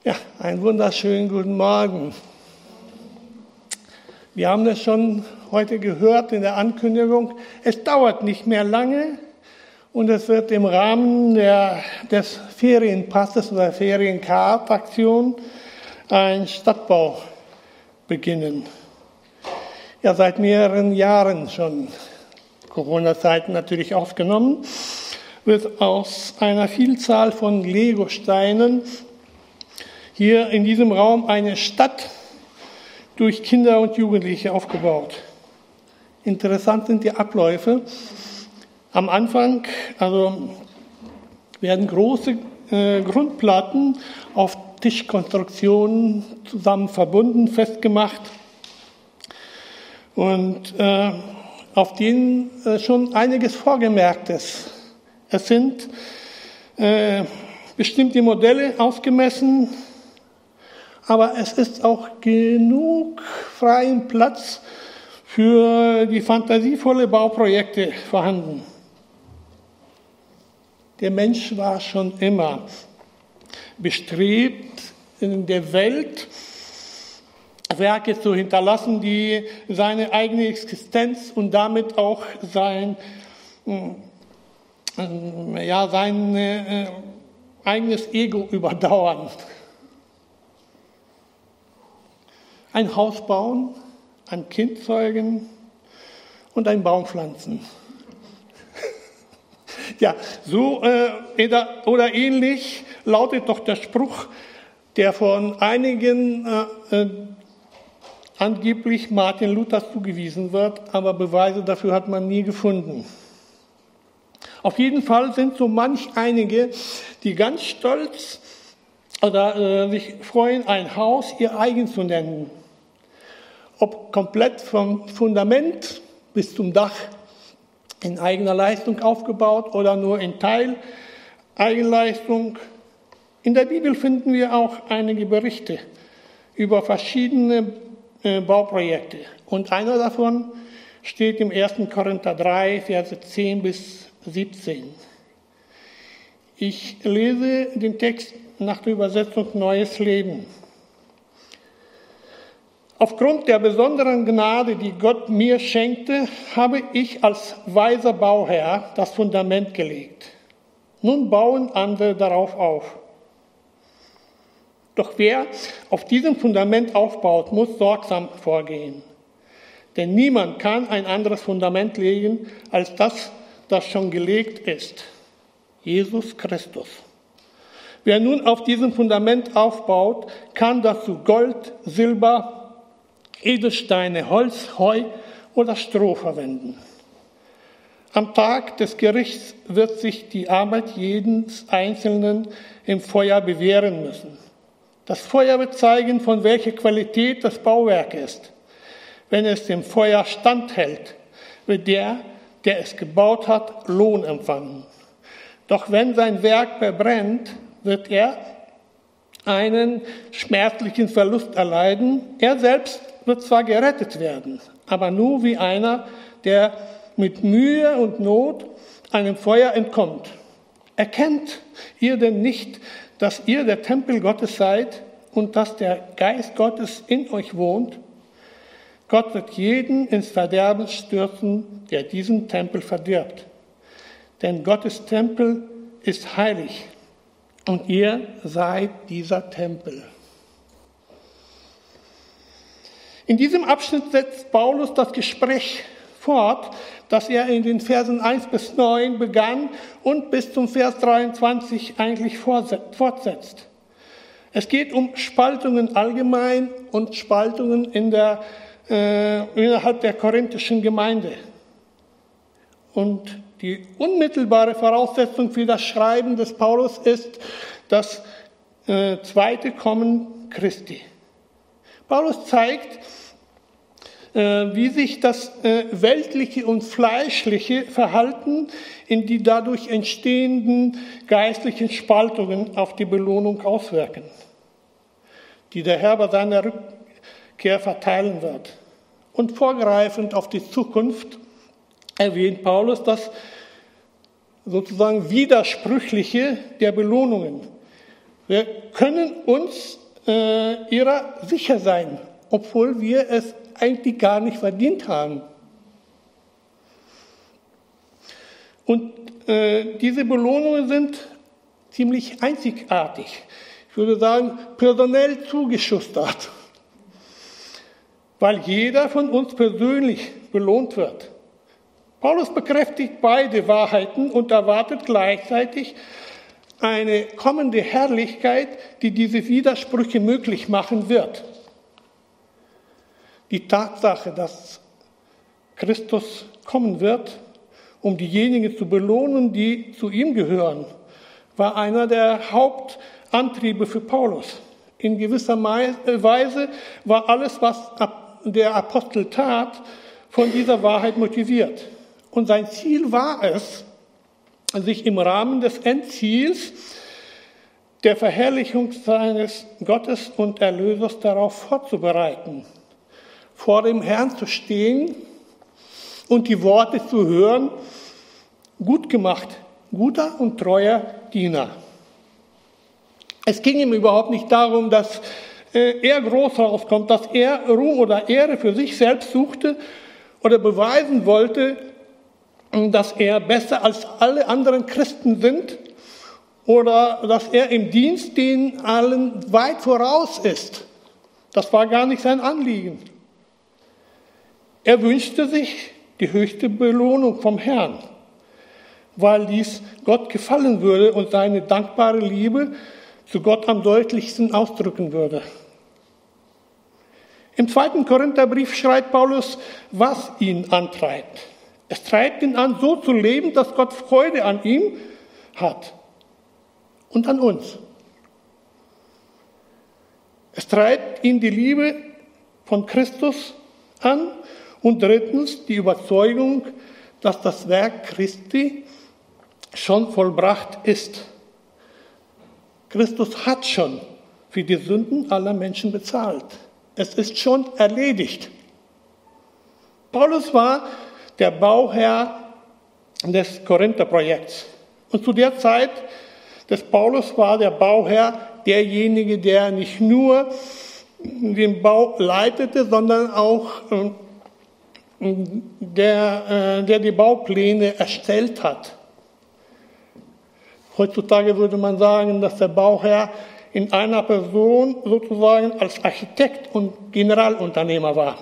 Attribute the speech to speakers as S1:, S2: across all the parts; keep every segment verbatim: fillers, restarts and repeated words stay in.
S1: Ja, einen wunderschönen guten Morgen. Wir haben das schon heute gehört in der Ankündigung. Es dauert nicht mehr lange und es wird im Rahmen der, des Ferienpasses oder Ferienkart-Aktion ein Stadtbau beginnen. Ja, seit mehreren Jahren schon, Corona-Zeiten natürlich aufgenommen, wird aus einer Vielzahl von Legosteinen hier in diesem Raum eine Stadt durch Kinder und Jugendliche aufgebaut. Interessant sind die Abläufe. Am Anfang also werden große äh, Grundplatten auf Tischkonstruktionen zusammen verbunden, festgemacht und äh, auf denen äh, schon einiges vorgemerkt ist. Es sind äh, bestimmte Modelle ausgemessen, aber es ist auch genug freien Platz für die fantasievolle Bauprojekte vorhanden. Der Mensch war schon immer bestrebt, in der Welt Werke zu hinterlassen, die seine eigene Existenz und damit auch sein, ja, sein äh, eigenes Ego überdauern. Ein Haus bauen, ein Kind zeugen und einen Baum pflanzen. Ja, so äh, oder ähnlich lautet doch der Spruch, der von einigen äh, äh, angeblich Martin Luther zugewiesen wird, aber Beweise dafür hat man nie gefunden. Auf jeden Fall sind so manch einige, die ganz stolz oder äh, sich freuen, ein Haus ihr eigen zu nennen. Ob komplett vom Fundament bis zum Dach in eigener Leistung aufgebaut oder nur in Teil Eigenleistung. In der Bibel finden wir auch einige Berichte über verschiedene äh, Bauprojekte. Und einer davon steht im ersten Korinther drei, Verse zehn bis siebzehn. Ich lese den Text nach der Übersetzung Neues Leben. Aufgrund der besonderen Gnade, die Gott mir schenkte, habe ich als weiser Bauherr das Fundament gelegt. Nun bauen andere darauf auf. Doch wer auf diesem Fundament aufbaut, muss sorgsam vorgehen. Denn niemand kann ein anderes Fundament legen als das, das schon gelegt ist. Jesus Christus. Wer nun auf diesem Fundament aufbaut, kann dazu Gold, Silber, Edelsteine, Holz, Heu oder Stroh verwenden. Am Tag des Gerichts wird sich die Arbeit jedes Einzelnen im Feuer bewähren müssen. Das Feuer wird zeigen, von welcher Qualität das Bauwerk ist. Wenn es dem Feuer standhält, wird der, der es gebaut hat, Lohn empfangen. Doch wenn sein Werk verbrennt, wird er einen schmerzlichen Verlust erleiden. Er selbst wird zwar gerettet werden, aber nur wie einer, der mit Mühe und Not einem Feuer entkommt. Erkennt ihr denn nicht, dass ihr der Tempel Gottes seid und dass der Geist Gottes in euch wohnt? Gott wird jeden ins Verderben stürzen, der diesen Tempel verdirbt. Denn Gottes Tempel ist heilig und ihr seid dieser Tempel. In diesem Abschnitt setzt Paulus das Gespräch fort, das er in den Versen eins bis neun begann und bis zum Vers dreiundzwanzig eigentlich fortsetzt. Es geht um Spaltungen allgemein und Spaltungen in der, äh, innerhalb der korinthischen Gemeinde. Und die unmittelbare Voraussetzung für das Schreiben des Paulus ist das äh, zweite Kommen Christi. Paulus zeigt, äh, wie sich das äh, weltliche und fleischliche Verhalten in die dadurch entstehenden geistlichen Spaltungen auf die Belohnung auswirken, die der Herr bei seiner Rückkehr verteilen wird. Und vorgreifend auf die Zukunft erwähnt Paulus das sozusagen Widersprüchliche der Belohnungen. Wir können uns äh, ihrer sicher sein, obwohl wir es eigentlich gar nicht verdient haben. Und äh, diese Belohnungen sind ziemlich einzigartig. Ich würde sagen, personell zugeschustert, weil jeder von uns persönlich belohnt wird. Paulus bekräftigt beide Wahrheiten und erwartet gleichzeitig eine kommende Herrlichkeit, die diese Widersprüche möglich machen wird. Die Tatsache, dass Christus kommen wird, um diejenigen zu belohnen, die zu ihm gehören, war einer der Hauptantriebe für Paulus. In gewisser Weise war alles, was der Apostel tat, von dieser Wahrheit motiviert. Und sein Ziel war es, sich im Rahmen des Endziels der Verherrlichung seines Gottes und Erlösers darauf vorzubereiten, vor dem Herrn zu stehen und die Worte zu hören: Gut gemacht, guter und treuer Diener. Es ging ihm überhaupt nicht darum, dass er groß rauskommt, dass er Ruhm oder Ehre für sich selbst suchte oder beweisen wollte, dass er besser als alle anderen Christen sind oder dass er im Dienst den allen weit voraus ist. Das war gar nicht sein Anliegen. Er wünschte sich die höchste Belohnung vom Herrn, weil dies Gott gefallen würde und seine dankbare Liebe zu Gott am deutlichsten ausdrücken würde. Im zweiten Korintherbrief schreibt Paulus, was ihn antreibt. Es treibt ihn an, so zu leben, dass Gott Freude an ihm hat und an uns. Es treibt ihn die Liebe von Christus an und drittens die Überzeugung, dass das Werk Christi schon vollbracht ist. Christus hat schon für die Sünden aller Menschen bezahlt. Es ist schon erledigt. Paulus war der Bauherr des Korintherprojekts. Und zu der Zeit des Paulus war der Bauherr derjenige, der nicht nur den Bau leitete, sondern auch der, der die Baupläne erstellt hat. Heutzutage würde man sagen, dass der Bauherr in einer Person sozusagen als Architekt und Generalunternehmer war.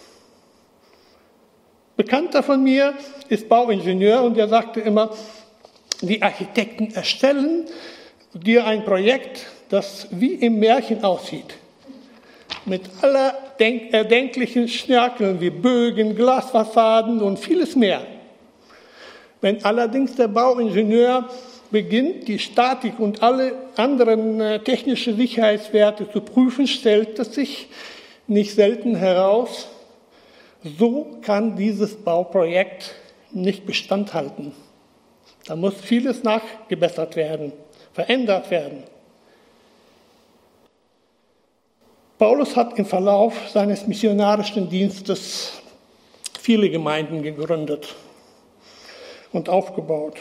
S1: Bekannter von mir ist Bauingenieur und der sagte immer, die Architekten erstellen dir ein Projekt, das wie im Märchen aussieht. Mit aller denk- erdenklichen Schnörkeln wie Bögen, Glasfassaden und vieles mehr. Wenn allerdings der Bauingenieur beginnt, die Statik und alle anderen äh, technischen Sicherheitswerte zu prüfen, stellt es sich nicht selten heraus, so kann dieses Bauprojekt nicht Bestand halten. Da muss vieles nachgebessert werden, verändert werden. Paulus hat im Verlauf seines missionarischen Dienstes viele Gemeinden gegründet und aufgebaut.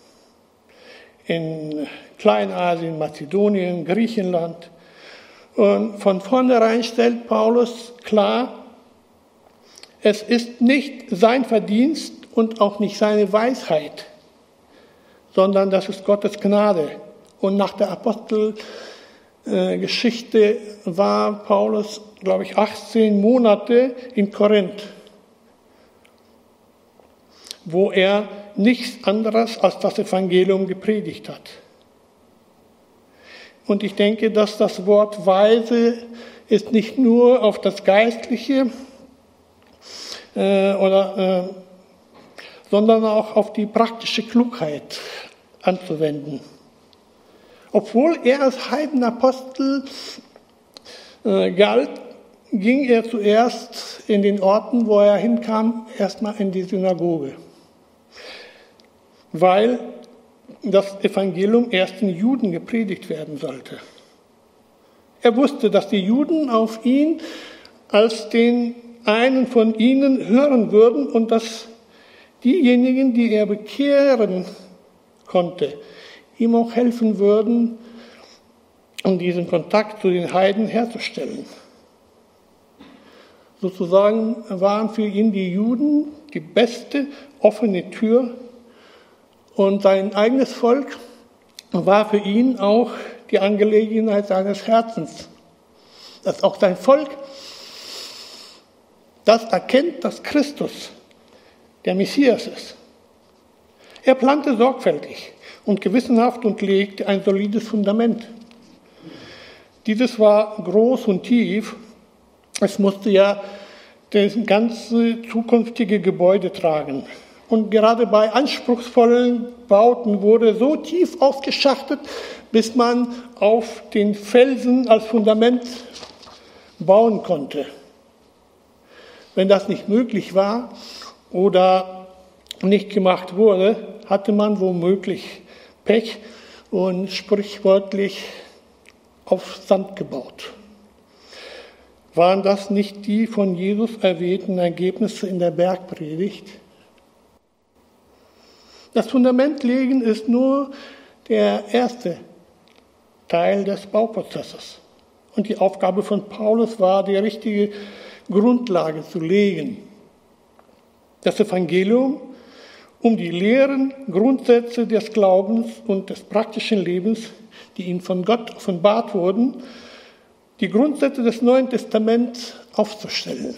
S1: In Kleinasien, Mazedonien, Griechenland. Und von vornherein stellt Paulus klar, es ist nicht sein Verdienst und auch nicht seine Weisheit, sondern das ist Gottes Gnade. Und nach der Apostelgeschichte war Paulus, glaube ich, achtzehn Monate in Korinth, wo er nichts anderes als das Evangelium gepredigt hat. Und ich denke, dass das Wort Weise ist nicht nur auf das Geistliche äh, oder, äh, sondern auch auf die praktische Klugheit anzuwenden. Obwohl er als Heidenapostel äh, galt, ging er zuerst in den Orten, wo er hinkam, erstmal in die Synagoge, weil das Evangelium erst den Juden gepredigt werden sollte. Er wusste, dass die Juden auf ihn als den einen von ihnen hören würden und dass diejenigen, die er bekehren konnte, ihm auch helfen würden, um diesen Kontakt zu den Heiden herzustellen. Sozusagen waren für ihn die Juden die beste offene Tür und sein eigenes Volk war für ihn auch die Angelegenheit seines Herzens. Dass auch sein Volk das erkennt, dass Christus der Messias ist. Er plante sorgfältig und gewissenhaft und legte ein solides Fundament. Dieses war groß und tief. Es musste ja das ganze zukünftige Gebäude tragen. Und gerade bei anspruchsvollen Bauten wurde so tief ausgeschachtet, bis man auf den Felsen als Fundament bauen konnte. Wenn das nicht möglich war oder nicht gemacht wurde, hatte man womöglich Pech und sprichwörtlich auf Sand gebaut. Waren das nicht die von Jesus erwähnten Ergebnisse in der Bergpredigt? Das Fundament legen ist nur der erste Teil des Bauprozesses. Und die Aufgabe von Paulus war, die richtige Grundlage zu legen. Das Evangelium, um die leeren Grundsätze des Glaubens und des praktischen Lebens, die ihm von Gott offenbart wurden, die Grundsätze des Neuen Testaments aufzustellen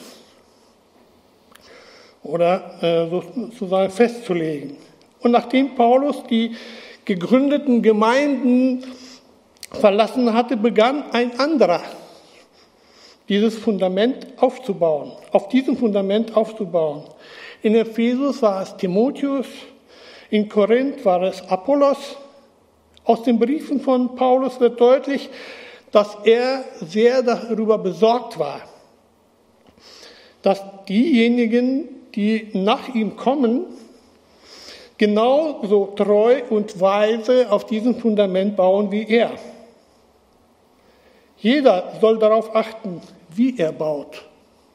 S1: oder äh, sozusagen festzulegen. Und nachdem Paulus die gegründeten Gemeinden verlassen hatte, begann ein anderer, dieses Fundament aufzubauen, auf diesem Fundament aufzubauen. In Ephesus war es Timotheus, in Korinth war es Apollos. Aus den Briefen von Paulus wird deutlich, dass er sehr darüber besorgt war, dass diejenigen, die nach ihm kommen, genauso treu und weise auf diesem Fundament bauen wie er. Jeder soll darauf achten, wie er baut.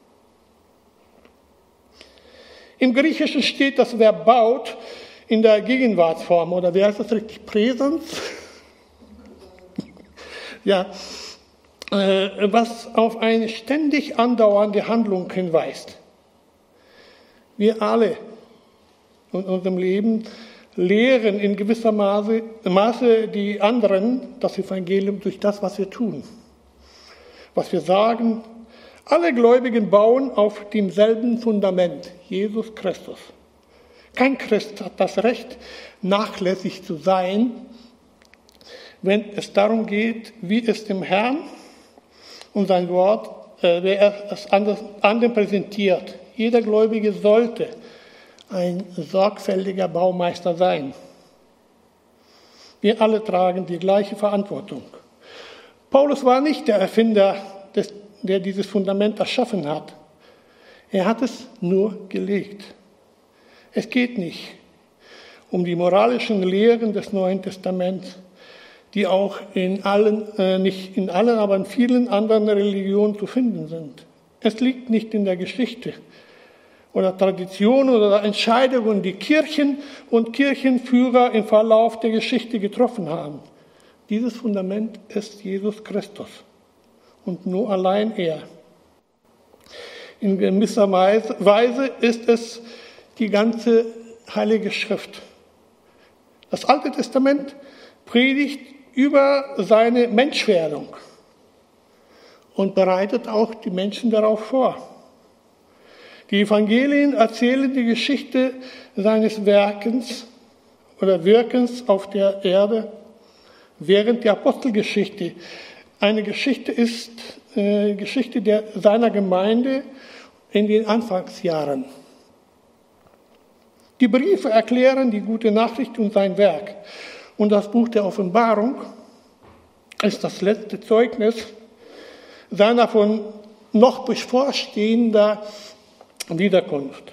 S1: Im Griechischen steht das Verb baut in der Gegenwartsform, oder wie heißt das richtig? Präsens? Ja, äh, was auf eine ständig andauernde Handlung hinweist. Wir alle in unserem Leben lehren in gewisser Maße, Maße die anderen das Evangelium durch das, was wir tun, was wir sagen. Alle Gläubigen bauen auf demselben Fundament, Jesus Christus. Kein Christ hat das Recht, nachlässig zu sein, wenn es darum geht, wie es dem Herrn und sein Wort, äh, wer es anderen präsentiert. Jeder Gläubige sollte ein sorgfältiger Baumeister sein. Wir alle tragen die gleiche Verantwortung. Paulus war nicht der Erfinder, des, der dieses Fundament erschaffen hat. Er hat es nur gelegt. Es geht nicht um die moralischen Lehren des Neuen Testaments, die auch in allen, äh, nicht in allen, aber in vielen anderen Religionen zu finden sind. Es liegt nicht in der Geschichte oder Traditionen oder Entscheidungen, die Kirchen und Kirchenführer im Verlauf der Geschichte getroffen haben. Dieses Fundament ist Jesus Christus und nur allein er. In gewisser Weise ist es die ganze Heilige Schrift. Das Alte Testament predigt über seine Menschwerdung und bereitet auch die Menschen darauf vor. Die Evangelien erzählen die Geschichte seines Werkens oder Wirkens auf der Erde, während die Apostelgeschichte eine Geschichte ist, äh, Geschichte der, seiner Gemeinde in den Anfangsjahren. Die Briefe erklären die gute Nachricht und sein Werk. Und das Buch der Offenbarung ist das letzte Zeugnis seiner von noch bevorstehender Wiederkunft.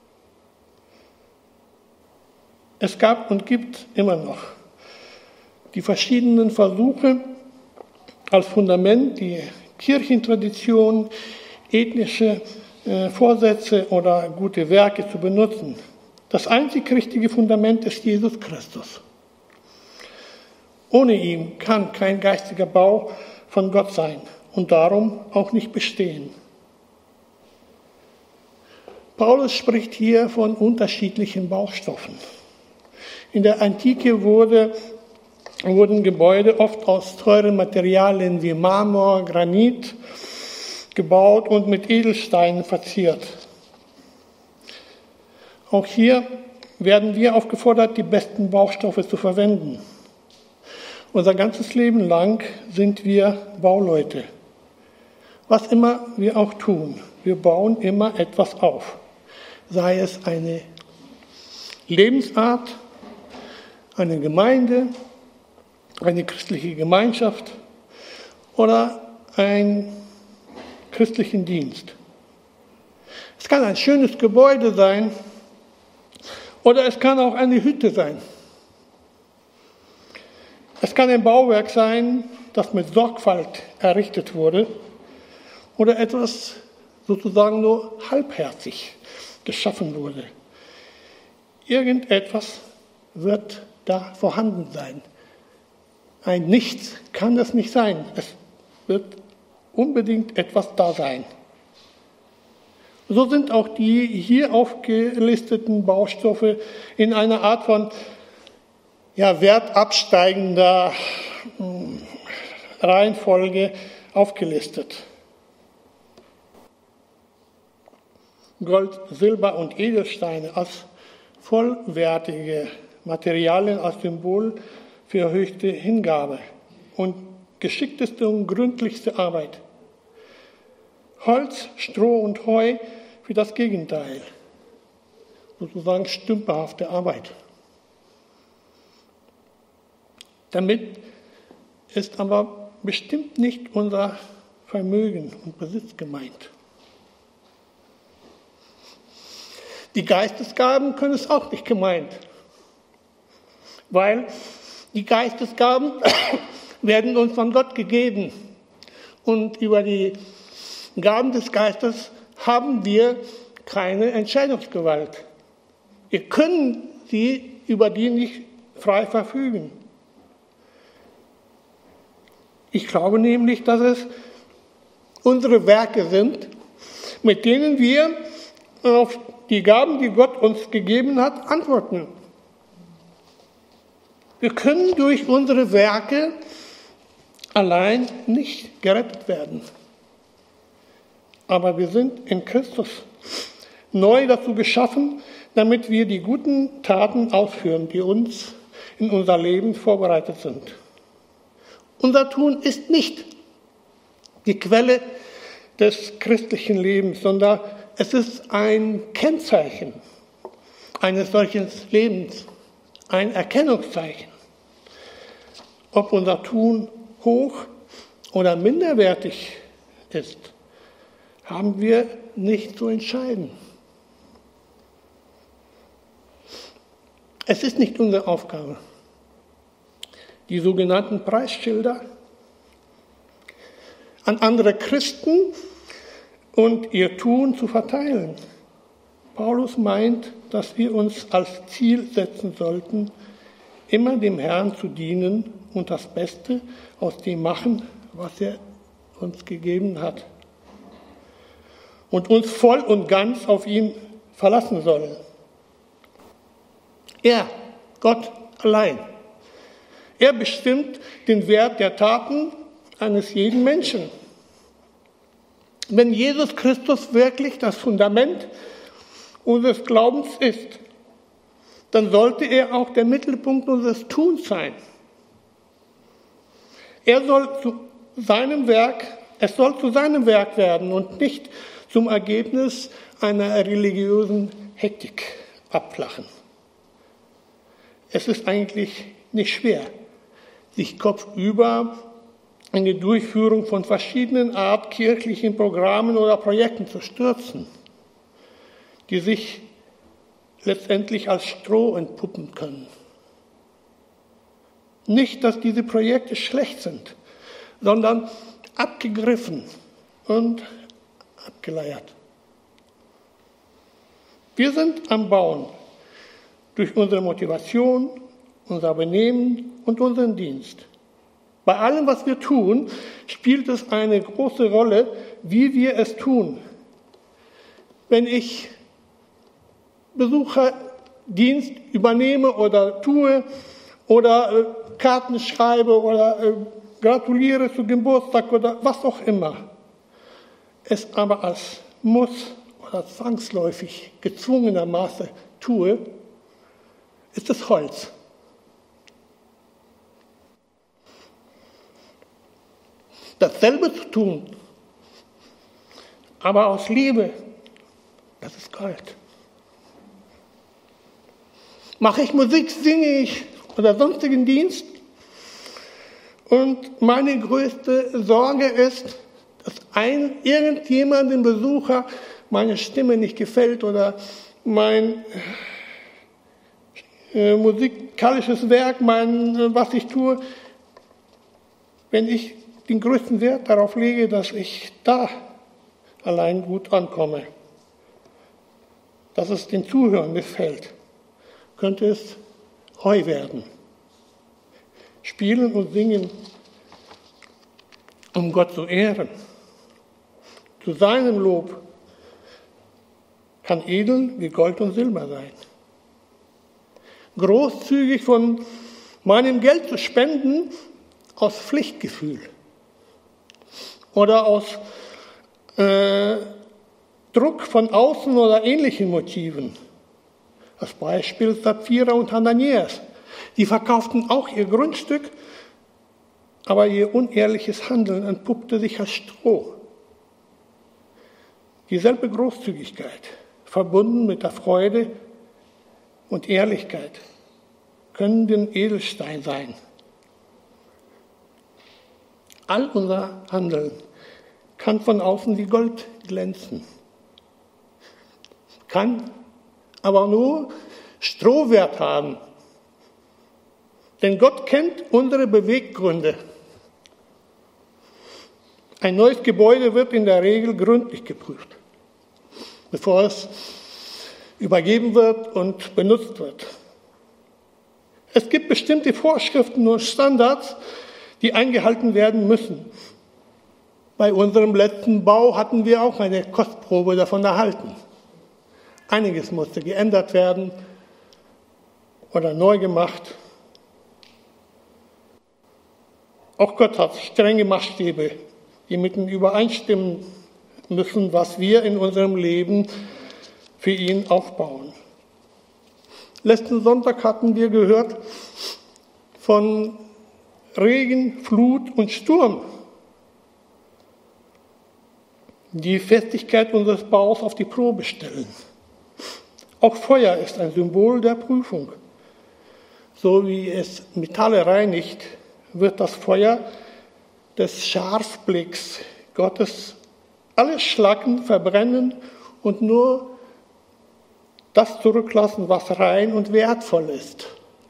S1: Es gab und gibt immer noch die verschiedenen Versuche, als Fundament die Kirchentradition, ethnische äh, Vorsätze oder gute Werke zu benutzen. Das einzig richtige Fundament ist Jesus Christus. Ohne ihn kann kein geistiger Bau von Gott sein und darum auch nicht bestehen. Paulus spricht hier von unterschiedlichen Baustoffen. In der Antike wurde, wurden Gebäude oft aus teuren Materialien wie Marmor, Granit gebaut und mit Edelsteinen verziert. Auch hier werden wir aufgefordert, die besten Baustoffe zu verwenden. Unser ganzes Leben lang sind wir Bauleute. Was immer wir auch tun, wir bauen immer etwas auf. Sei es eine Lebensart, eine Gemeinde, eine christliche Gemeinschaft oder einen christlichen Dienst. Es kann ein schönes Gebäude sein oder es kann auch eine Hütte sein. Es kann ein Bauwerk sein, das mit Sorgfalt errichtet wurde oder etwas sozusagen nur halbherzig geschaffen wurde. Irgendetwas wird da vorhanden sein. Ein Nichts kann es nicht sein. Es wird unbedingt etwas da sein. So sind auch die hier aufgelisteten Baustoffe in einer Art von ja, wertabsteigender Reihenfolge aufgelistet. Gold, Silber und Edelsteine als vollwertige Materialien, als Symbol für höchste Hingabe und geschickteste und gründlichste Arbeit. Holz, Stroh und Heu für das Gegenteil, sozusagen stümperhafte Arbeit. Damit ist aber bestimmt nicht unser Vermögen und Besitz gemeint. Die Geistesgaben können es auch nicht gemeint, weil die Geistesgaben werden uns von Gott gegeben und über die Gaben des Geistes haben wir keine Entscheidungsgewalt. Wir können sie über die nicht frei verfügen. Ich glaube nämlich, dass es unsere Werke sind, mit denen wir auf die Gaben, die Gott uns gegeben hat, antworten. Wir können durch unsere Werke allein nicht gerettet werden. Aber wir sind in Christus neu dazu geschaffen, damit wir die guten Taten ausführen, die uns in unser Leben vorbereitet sind. Unser Tun ist nicht die Quelle des christlichen Lebens, sondern es ist ein Kennzeichen eines solchen Lebens, ein Erkennungszeichen. Ob unser Tun hoch oder minderwertig ist, haben wir nicht zu entscheiden. Es ist nicht unsere Aufgabe, die sogenannten Preisschilder an andere Christen und ihr Tun zu verteilen. Paulus meint, dass wir uns als Ziel setzen sollten, immer dem Herrn zu dienen und das Beste aus dem machen, was er uns gegeben hat. Und uns voll und ganz auf ihn verlassen sollen. Er, Gott allein. Er bestimmt den Wert der Taten eines jeden Menschen. Wenn Jesus Christus wirklich das Fundament unseres Glaubens ist, dann sollte er auch der Mittelpunkt unseres Tuns sein. Er soll zu seinem Werk, es soll zu seinem Werk werden und nicht zum Ergebnis einer religiösen Hektik abflachen. Es ist eigentlich nicht schwer, sich kopfüber in die Durchführung von verschiedenen Art kirchlichen Programmen oder Projekten zu stürzen, die sich letztendlich als Stroh entpuppen können. Nicht, dass diese Projekte schlecht sind, sondern abgegriffen und abgeleiert. Wir sind am Bauen durch unsere Motivation unser Benehmen und unseren Dienst. Bei allem, was wir tun, spielt es eine große Rolle, wie wir es tun. Wenn ich Besucherdienst übernehme oder tue oder äh, Karten schreibe oder äh, gratuliere zu Geburtstag oder was auch immer, es aber als Muss oder zwangsläufig gezwungenermaßen tue, ist es Holz. Dasselbe zu tun, aber aus Liebe, das ist Gold. Mache ich Musik, singe ich oder sonstigen Dienst und meine größte Sorge ist, dass ein, irgendjemandem Besucher meine Stimme nicht gefällt oder mein äh, musikalisches Werk, mein, äh, was ich tue, wenn ich den größten Wert darauf lege, dass ich da allein gut ankomme, dass es den Zuhörern missfällt, könnte es Heu werden. Spielen und singen, um Gott zu ehren. Zu seinem Lob kann edel wie Gold und Silber sein. Großzügig von meinem Geld zu spenden aus Pflichtgefühl oder aus äh, Druck von außen oder ähnlichen Motiven. Das Beispiel Sapphira und Hananias. Die verkauften auch ihr Grundstück, aber ihr unehrliches Handeln entpuppte sich als Stroh. Dieselbe Großzügigkeit, verbunden mit der Freude und Ehrlichkeit, können den Edelstein sein. All unser Handeln kann von außen wie Gold glänzen, kann aber nur Strohwert haben. Denn Gott kennt unsere Beweggründe. Ein neues Gebäude wird in der Regel gründlich geprüft, bevor es übergeben wird und benutzt wird. Es gibt bestimmte Vorschriften und Standards, die eingehalten werden müssen. Bei unserem letzten Bau hatten wir auch eine Kostprobe davon erhalten. Einiges musste geändert werden oder neu gemacht. Auch Gott hat strenge Maßstäbe, die mit ihm übereinstimmen müssen, was wir in unserem Leben für ihn aufbauen. Letzten Sonntag hatten wir gehört von Regen, Flut und Sturm, die die Festigkeit unseres Baus auf die Probe stellen. Auch Feuer ist ein Symbol der Prüfung. So wie es Metalle reinigt, wird das Feuer des Scharfblicks Gottes alle Schlacken verbrennen und nur das zurücklassen, was rein und wertvoll ist.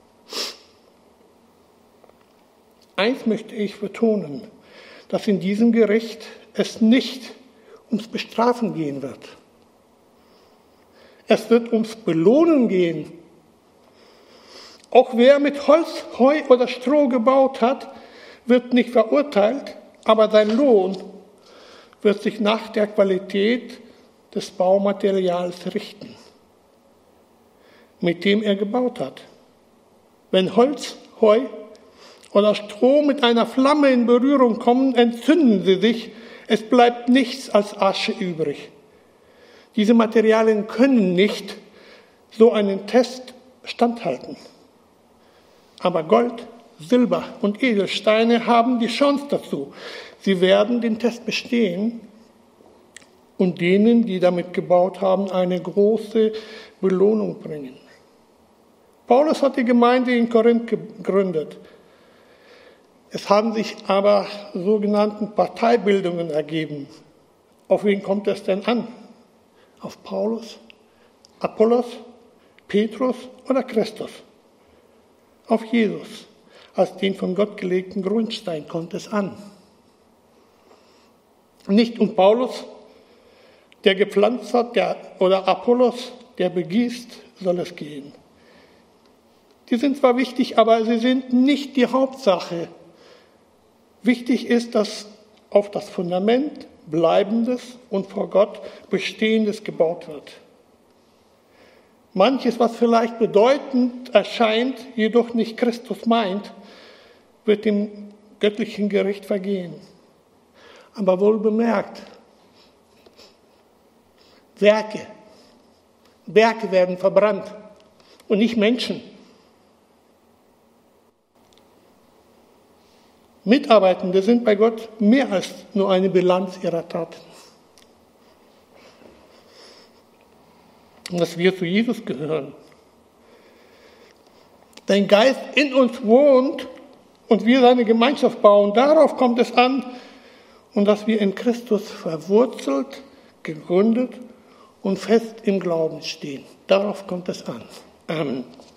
S1: Eins möchte ich betonen, dass in diesem Gericht es nicht ums Bestrafen gehen wird. Es wird ums Belohnen gehen. Auch wer mit Holz, Heu oder Stroh gebaut hat, wird nicht verurteilt, aber sein Lohn wird sich nach der Qualität des Baumaterials richten, mit dem er gebaut hat. Wenn Holz, Heu oder Stroh mit einer Flamme in Berührung kommen, entzünden sie sich. Es bleibt nichts als Asche übrig. Diese Materialien können nicht so einen Test standhalten. Aber Gold, Silber und Edelsteine haben die Chance dazu. Sie werden den Test bestehen und denen, die damit gebaut haben, eine große Belohnung bringen. Paulus hat die Gemeinde in Korinth gegründet. Es haben sich aber sogenannten Parteibildungen ergeben. Auf wen kommt es denn an? Auf Paulus, Apollos, Petrus oder Christus? Auf Jesus, als den von Gott gelegten Grundstein, kommt es an. Nicht um Paulus, der gepflanzt hat, der, oder Apollos, der begießt, soll es gehen. die sind zwar wichtig, aber sie sind nicht die Hauptsache. Wichtig ist, dass auf das Fundament Bleibendes und vor Gott Bestehendes gebaut wird. Manches, was vielleicht bedeutend erscheint, jedoch nicht Christus meint, wird im göttlichen Gericht vergehen. Aber wohl bemerkt, Werke, Werke werden verbrannt und nicht Menschen. Mitarbeitende sind bei Gott mehr als nur eine Bilanz ihrer Taten. Und dass wir zu Jesus gehören. Dein Geist in uns wohnt und wir seine Gemeinschaft bauen. Darauf kommt es an. Und dass wir in Christus verwurzelt, gegründet und fest im Glauben stehen. Darauf kommt es an. Amen.